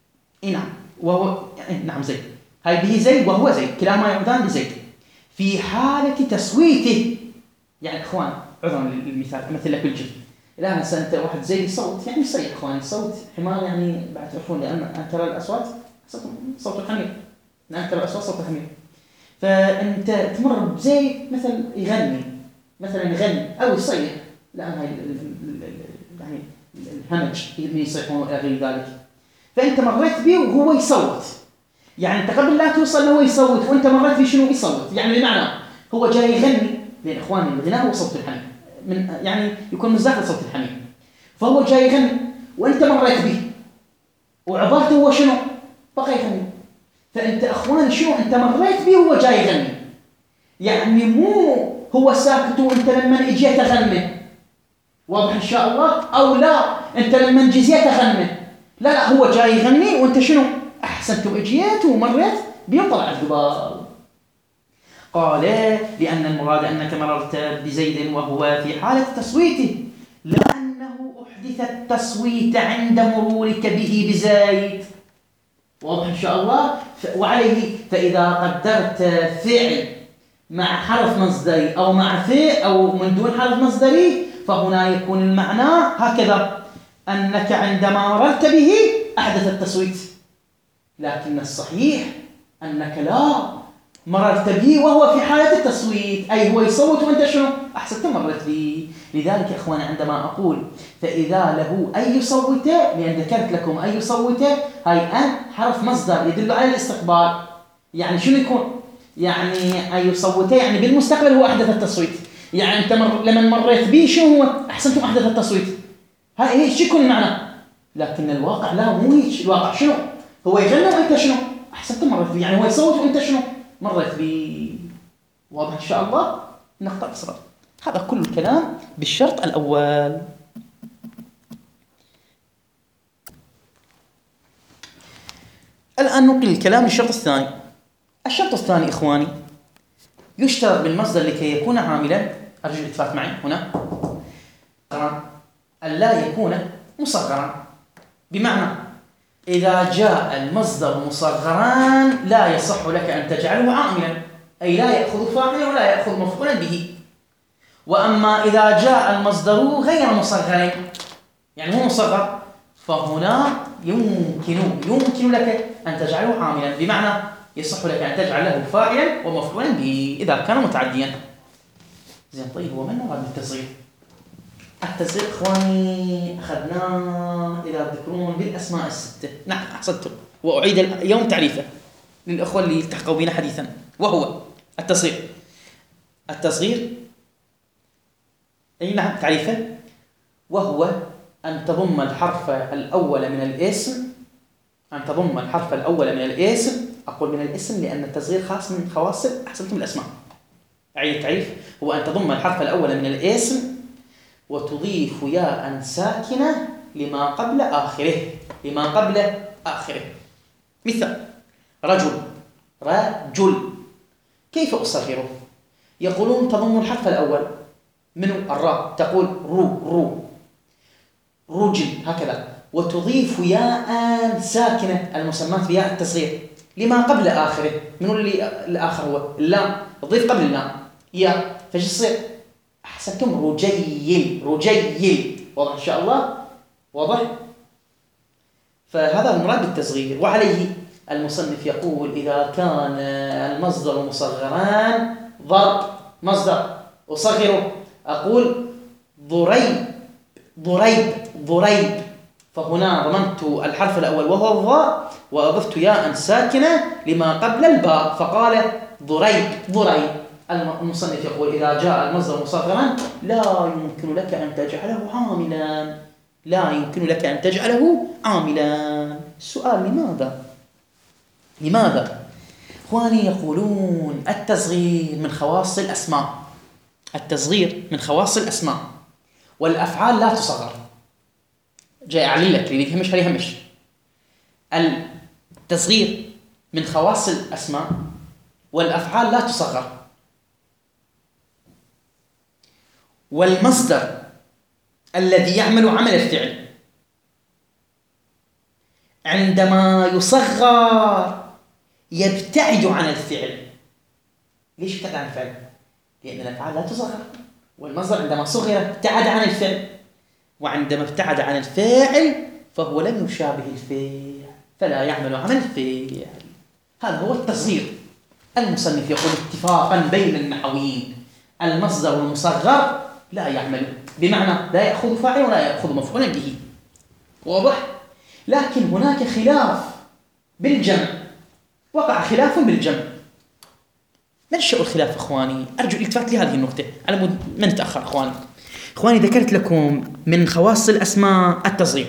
وهو نعم زيد، هاي به زيد وهو زيد، كلاهما يعودان بزيد في حالة تصويته. يعني إخوان عذرا للمثال مثل لكل شيء، الآن أنت واحد زيد الصوت يعني صيح إخوان، صوت حمار يعني بعد تعرفون لأن أنكر الأصوات صوت الحمير، أنكر الأصوات صوت الحمير. فأنت تمر بزيد مثل يغني أو يصيح، الآن هاي يعني الهمج اللي يصيحون غير ذلك، فأنت مريت به وهو يصوت، يعني أنت قبل لا توصل له يصوت وأنت مريت به شنو يصوت، يعني بمعنى هو جاي يغني، لأن إخواني الغناء هو صوت الحمير، من يعني يكون مصداق لصوت الحمير، فهو جاي يغني وأنت مريت به وعبرته هو شنو بقى يغني، فأنت أخوان شنو أنت مريت به وهو جاي يغني، يعني مو هو ساكت وأنت لما إجيت غني، واضح إن شاء الله؟ أو لا أنت لما جيت غني، لا هو جاي يغني وأنت شنو أحسنت وإجيت ومريت بيطلع الذباب. قال لأن المراد أنك مررت بزيد وهو في حالة تصويته، لأنه أحدث التصويت عند مرورك به بزيد، واضح إن شاء الله؟ وعليه فإذا قدرت فعل مع حرف مصدري أو مع فعل أو من دون حرف مصدري فهنا يكون المعنى هكذا أنك عندما مررت به أحدث التصويت، لكن الصحيح أنك لا مررت به وهو في حالة التصويت، أي هو يصوت وأنت شنو أحسنت مررت به. لذلك يا إخواني عندما أقول فإذا له أن يصوت، لأن ذكرت لكم أن يصوت هاي أن حرف مصدر يدل على الاستقبال، يعني شنو يكون؟ يعني أن يصوت يعني بالمستقبل هو أحدث التصويت، يعني أنت لما مريت به شنو هو أحسنتم أحدث التصويت، هاي شو يكون المعنى؟ لكن الواقع لا مو هيك، الواقع شنو؟ هو يغنى وأنت شنو؟ أحسنت مرت بي، يعني هو يصوت وأنت شنو؟ مرت بي. واضح إن شاء الله؟ نقطة إصرار. هذا كل الكلام بالشرط الأول. الآن ننقل الكلام للشرط الثاني. الشرط الثاني إخواني، يشترط بالمصدر لكي يكون عاملا، أرجو الاتفاق معي هنا، أن لا يكون مصغرا. بمعنى إذا جاء المصدر مصغرا لا يصح لك أن تجعله عاملا، أي لا يأخذ فاعلا ولا يأخذ مفعولا به. وأما إذا جاء المصدر غير مصغر، يعني مو مصغر، فهنا يمكن لك أن تجعله عاملا، بمعنى يصح لك أن تجعل له فاعلا ومفعولا به إذا كان متعديا. زين، طيب هو من مراد بالتصغير؟ التصغير إخواني أخذناه إذا تذكرون بالأسماء الستة. نعم أحسنتم، وأعيد اليوم تعريفه للأخوة اللي التحقوا بنا حديثا، وهو التصغير أي نعم تعريفه، وهو أن تضم الحرف الأول من الاسم، أقول من الاسم لأن التصغير خاص من خواص أحسنتم الأسماء. أعيد التعريف، هو أن تضم الحرف الأول من الاسم وتضيف ياء ساكنة لما قبل آخره. مثال رجل، كيف أصغره؟ يقولون تضم الحرف الأول من الراء، تقول رو رجل هكذا، وتضيف ياء ساكنة المسمات بياء التصغير لما قبل آخره. من اللي الآخر هو اللام، تضيف قبل اللام ياء، فايش يصير؟ أحسنتم، رجيل. واضح إن شاء الله؟ واضح؟ فهذا المراد بالتصغير. وعليه المصنف يقول إذا كان المصدر مصغران، ضرب مصدر أصغره، أقول ضريب، فهنا ضمنت الحرف الأول وهو الضاء وأضفت ياء ساكنة لما قبل الباء، فقال ضريب. المصنف يقول إذا جاء المصدر مصغرا لا يمكن لك أن تجعله عاملا. السؤال لماذا؟ إخواني يقولون التصغير من خواص الأسماء، والأفعال لا تصغر. جاي أعلن لك اللي يهمش. التصغير من خواص الأسماء والأفعال لا تصغر، والمصدر الذي يعمل عمل الفعل عندما يصغر يبتعد عن الفعل. ليش يبتعد عن الفعل؟ لأن الأفعال لا تصغر، والمصدر عندما صغر ابتعد عن الفعل، وعندما ابتعد عن الفاعل فهو لم يشابه الفعل فلا يعمل عمل الفعل. هذا هو التصغير. المصنف يقول اتفاقا بين النحويين المصدر المصغر لا يعمل، بمعنى لا يأخذ فاعل ولا يأخذ مفعولا به. واضح؟ لكن هناك خلاف بالجمع، وقع خلاف بالجمع. منشأ الخلاف إخواني؟ أرجو الالتفات لهذه النقطة على مود ما نتأخر. إخواني ذكرت لكم من خواص الأسماء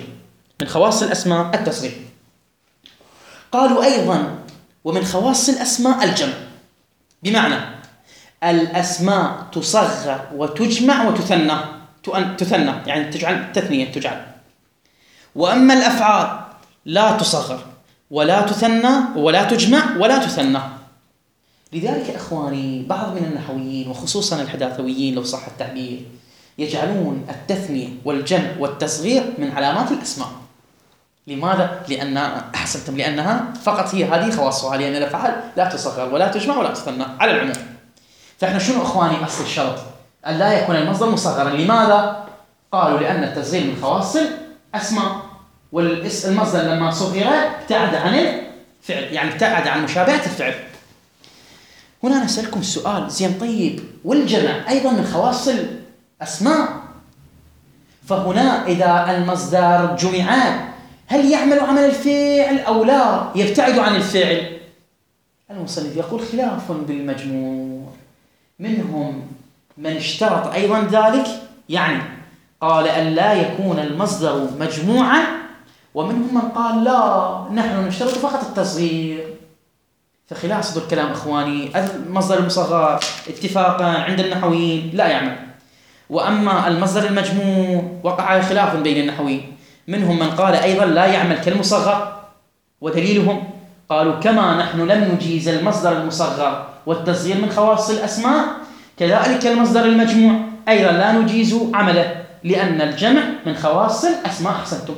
التصغير، قالوا أيضا ومن خواص الأسماء الجمع، بمعنى الأسماء تصغر وتجمع وتثنى، يعني تجعل. وأما الأفعال لا تصغر ولا تثنى ولا تجمع ولا تثنى. لذلك إخواني بعض من النحويين وخصوصا الحداثويين لو صح التعبير يجعلون التثنية والجمع والتصغير من علامات الأسماء. لماذا؟ لأنها فقط هي هذه خواصها، لأن الأفعال لا تصغر ولا تجمع ولا تثنى على العموم. فإحنا شنو إخواني أصل الشرط؟ أن لا يكون المصدر مصغرا. لماذا؟ قالوا لأن التصغير من خواص الأسماء، والمصدر لما صغر ابتعد عن الفعل، يعني ابتعد عن مشابهة الفعل. هنا نسألكم السؤال، زين طيب والجمع أيضا من خواص الأسماء، فهنا إذا المصدر جمع هل يعمل عمل الفعل أو لا يبتعد عن الفعل؟ المصنف يقول خلاف بالمجموع، منهم من اشترط أيضا ذلك، يعني قال أن لا يكون المصدر مجموعا ومنهم من قال لا، نحن نشترط فقط التصغير. فخلاف صدر الكلام إخواني، المصدر المصغر اتفاقا عند النحويين لا يعمل. وأما المصدر المجموع وقع خلاف بين النحويين، منهم من قال أيضا لا يعمل كالمصغر، ودليلهم قالوا كما نحن لم نجيز المصدر المصغر والتصغير من خواص الأسماء، كذلك المصدر المجموع أيضا لا نجيز عمله، لأن الجمع من خواص الأسماء. أحسنتم.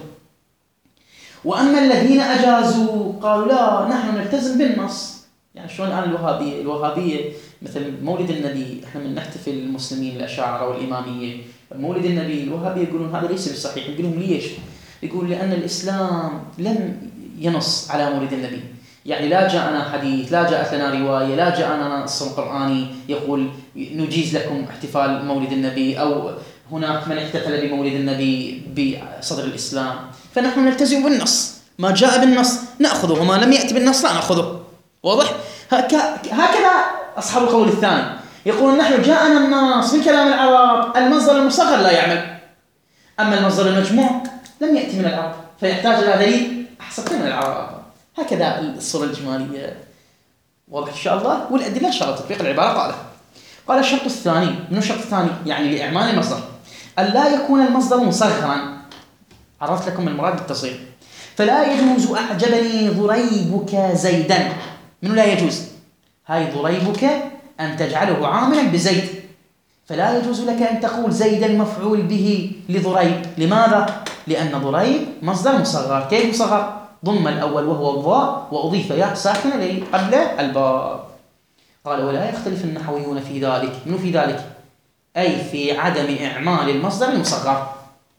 وأما الذين أجازوا قالوا لا، نحن نلتزم بالنص. يعني شلون الآن الوهابية مثل مولد النبي، احنا من نحتفل المسلمين الأشاعرة والإمامية مولد النبي، الوهابية يقولون هذا ليس بالصحيح. يقولون ليش؟ يقول لأن الإسلام لم ينص على مولد النبي، يعني لا جاءنا حديث، لا جاءت لنا رواية، لا جاءنا نص قرآني يقول نجيز لكم احتفال مولد النبي، أو هناك من احتفل بمولد النبي بصدر الإسلام. فنحن نلتزم بالنص، ما جاء بالنص نأخذه، وما لم يأتي بالنص لا نأخذه. واضح؟ هكذا أصحاب القول الثاني يقولون نحن جاءنا النص من كلام العرب، المصدر المصغر لا يعمل، أما المصدر المجموع لم يأتي من العرب فيحتاج إلى دليل أحسن من العرب. هكذا الصورة الإجمالية. واضح إن شاء الله؟ والأدلة إن شاء الله تطبيق العبارة. قال الشرط الثاني، من الشرط الثاني يعني لإعمال المصدر أن لا يكون المصدر مصغرا. عرفت لكم المراد بالتصغير. فلا يجوز أعجبني ضريبك زيدا. منه لا يجوز؟ هاي ضريبك أن تجعله عاملا بزيد، فلا يجوز لك أن تقول زيدا مفعول به لضريب. لماذا؟ لأن ضريب مصدر مصغر. كيف مصغر؟ ضم الأول وهو الضاء وأضيف ياء ساكنة لي قبل الباء. قال ولا يختلف النحويون في ذلك. منو في ذلك؟ أي في عدم إعمال المصدر المصغر.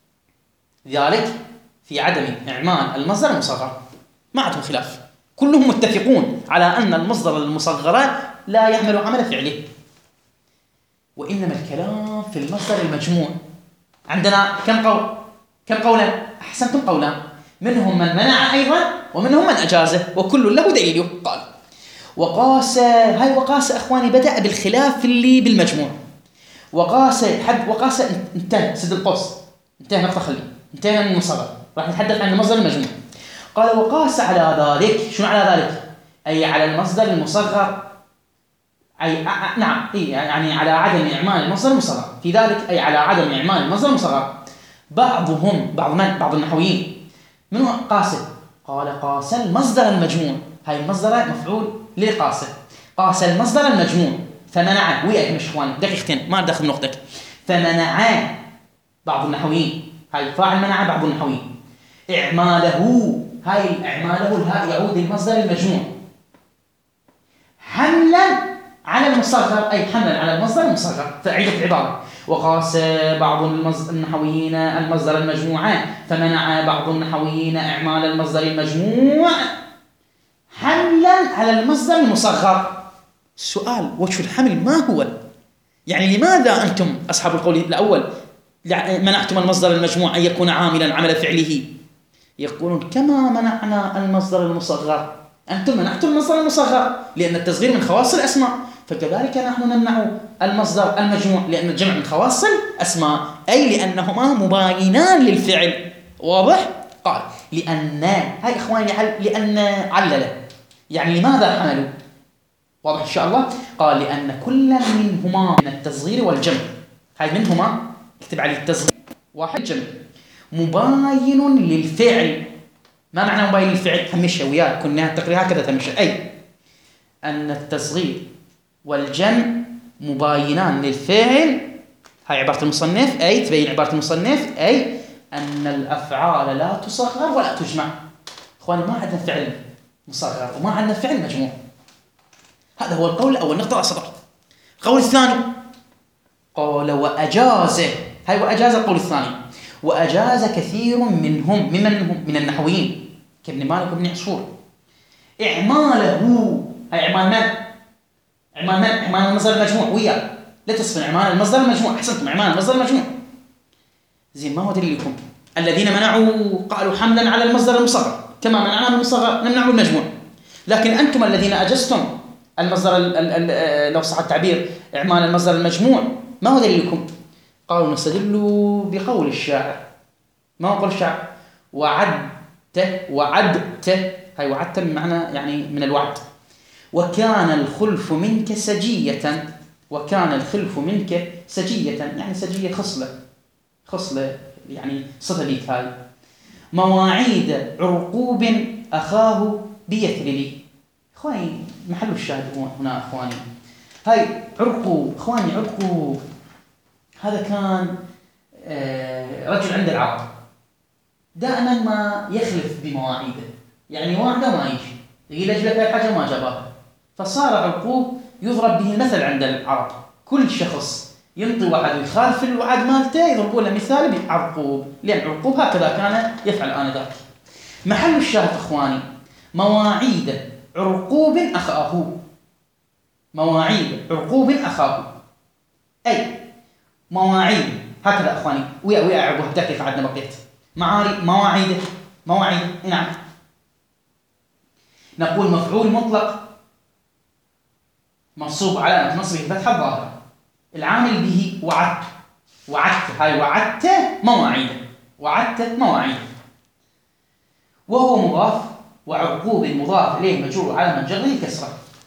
ذلك في عدم إعمال المصدر المصغر ما عندهم خلاف، كلهم متفقون على أن المصدر المصغر لا يعمل عمل فعله. وإنما الكلام في المصدر المجموع. عندنا كم قولا؟ أحسنتم قولا. منهم من منع أيضا ومنهم من أجازه، وكل له دليله. قال وقاس، هاي وقاس أخواني بدأ بالخلاف اللي بالمجموع. وقاس انتهى سد القوس، انتهى نقطة خلي، انتهى من المصغر، راح نتحدث عن المصدر المجموع. قال وقاس على ذلك. شنو على ذلك؟ أي على المصدر المصغر، أي نعم يعني على عدم إعمال المصدر المصغر في ذلك، أي على عدم إعمال المصدر المصغر. بعض النحويين منو قاسه؟ قال قاس المصدر المجموع. هاي المصدر مفعول لقاسه، قاس المصدر المجموع فمنع. وياك مش اخوان دقيقتين ما دخل نقطتك. فمنع بعض النحويين، هاي فاعل منع بعض النحويين إعماله. هاي إعماله الهاء يعود للمصدر المجموع حملا على المصغر، أي حملا على المصدر المصغر. فأعيد العبارة. وقاس بعض النحويين المصدر المجموع فمنع بعض النحويين إعمال المصدر المجموع حملا على المصدر المصغر. السؤال وجه الحمل ما هو؟ يعني لماذا أنتم أصحاب القول الأول منعتم المصدر المجموع أن يكون عاملا عمل فعله؟ يقولون كما منعنا المصدر المصغر، أنتم منعتم المصدر المصغر لأن التصغير من خواص الأسماء، فكذلك نحن نمنع المصدر المجموع لأن الجمع من خواص الأسماء، أي لأنهما مباينان للفعل. واضح؟ قال لأن هاي إخواني لأن علله، يعني لماذا حملوا؟ واضح إن شاء الله؟ قال لأن كل منهما من التصغير والجمع، هاي منهما اكتب عليه التصغير واحد جمع مباين للفعل. ما معنى مباين للفعل؟ همشها وياك كنا تقري هكذا تمشي. أي أن التصغير والجمع مباينان للفعل. هاي عبارة المصنف، أي تبين عبارة المصنف أي أن الأفعال لا تصغر ولا تجمع. إخواني ما عندنا فعل مصغر وما عندنا فعل مجموع. هذا هو القول الأول، نقطة السطر. القول الثاني قال وأجازه. هاي وأجاز القول الثاني. وأجاز كثير منهم من النحويين كابن مالك وابن عاشور إعماله. هاي إعمال من؟ إعمال المصدر المجموع. ويا لا تصفن إعمال المصدر المجموع. أحسنتم، إعمال المصدر المجموع. زين ما هو دليلكم؟ الذين منعوا قالوا حملا على المصدر المصغر كما منعنا المصغر نمنع المجموع، لكن أنتم الذين أجزتم المصدر لو صح التعبير إعمال المصدر المجموع، ما هو دليلكم؟ قالوا نستدل بقول الشاعر. ما هو قول الشاعر؟ وعد وعدت، هاي وعدت بمعنى يعني من الوعد. وكان الخلف منك سجية، وكان الخلف منك سجية يعني سجية خصلة يعني صفة ليك هاي. مواعيد عرقوب أخاه بيثرب. إخواني محل الشاهد هنا إخواني، هاي عرقوب. إخواني عرقوب هذا كان رجل عند العرب دائما ما يخلف بمواعيده، يعني واعده ما يجي، يقول لك هاي الحاجة ما جابها، فصار عرقوب يضرب به المثل عند العرب. كل شخص ينطي وعد ويخالف الوعد مالته يضربون له مثال بعرقوب، لأن عرقوب هكذا كان يفعل آنذاك. محل الشاهد إخواني مواعيد عرقوب أخاه، مواعيد عرقوب أخاه، أي مواعيد هكذا إخواني ويا أعربوها بدقيقة عندنا بقيت مواعيد نعم. نقول مفعول مطلق منصوب علامة نصبه الفتحة الظاهرة، العامل به وعدت هاي وعدت مواعيد، وهو مضاف، وعرقوب مضاف إليه مجرور علامة جره الكسرة.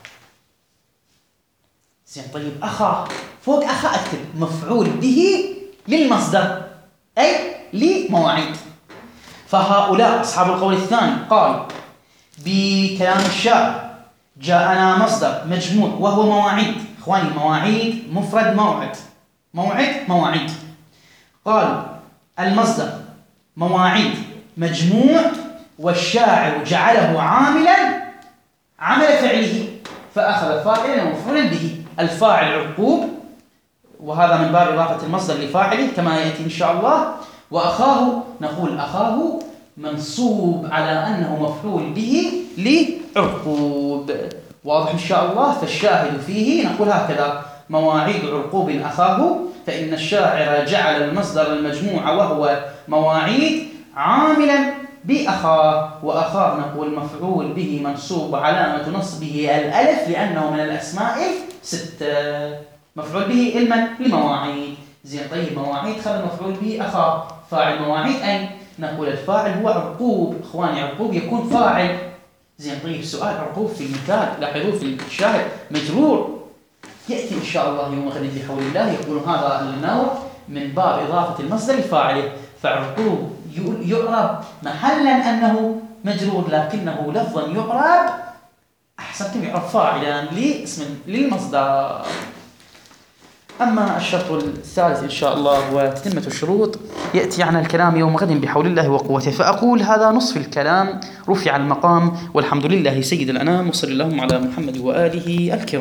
زين طيب أخا، فوق أخا أكتب مفعول به للمصدر أي لمواعيد. فهؤلاء أصحاب القول الثاني قال بكلام الشاعر جاءنا مصدر مجموع وهو مواعيد. إخواني مواعيد مفرد مواعيد. قالوا المصدر مواعيد مجموع، والشاعر جعله عمل فعله فأخذ فاعلا ومفعولا به. الفاعل عرقوب، وهذا من باب إضافة المصدر لفاعله كما يأتي إن شاء الله. وأخاه نقول أخاه منصوب على أنه مفعول به لعرقوب. واضح إن شاء الله. فالشاهد فيه نقول هكذا مواعيد عرقوب أخاه، فإن الشاعر جعل المصدر المجموع وهو مواعيد عاملا بأخاه. وأخاه نقول مفعول به منصوب علامة نصبه الألف لأنه من الأسماء 6. مفعول به لمواعيد. زين طيب مواعيد خبر مفعول به أخاه، فاعل مواعيد أين؟ نقول الفاعل هو عرقوب. إخواني عرقوب يكون فاعل. زين طيب سؤال عرقوب في المثال لاحظوا في الشاهد مجرور، يأتي إن شاء الله يوم غد بحول الله يقول هذا النوع من باب إضافة المصدر لفاعله. فعرقوب يعرب محلا أنه مجرور، لكنه لفظا يعرب أحسنتم يعرب فاعلا لاسم للمصدر. أما الشرط الثالث إن شاء الله وتتمة الشروط يأتي عن الكلام يوم غد بحول الله وقوته. فأقول هذا نصف الكلام رفع المقام، والحمد لله سيد الأنام، وصلى اللهم على محمد وآله الكرام.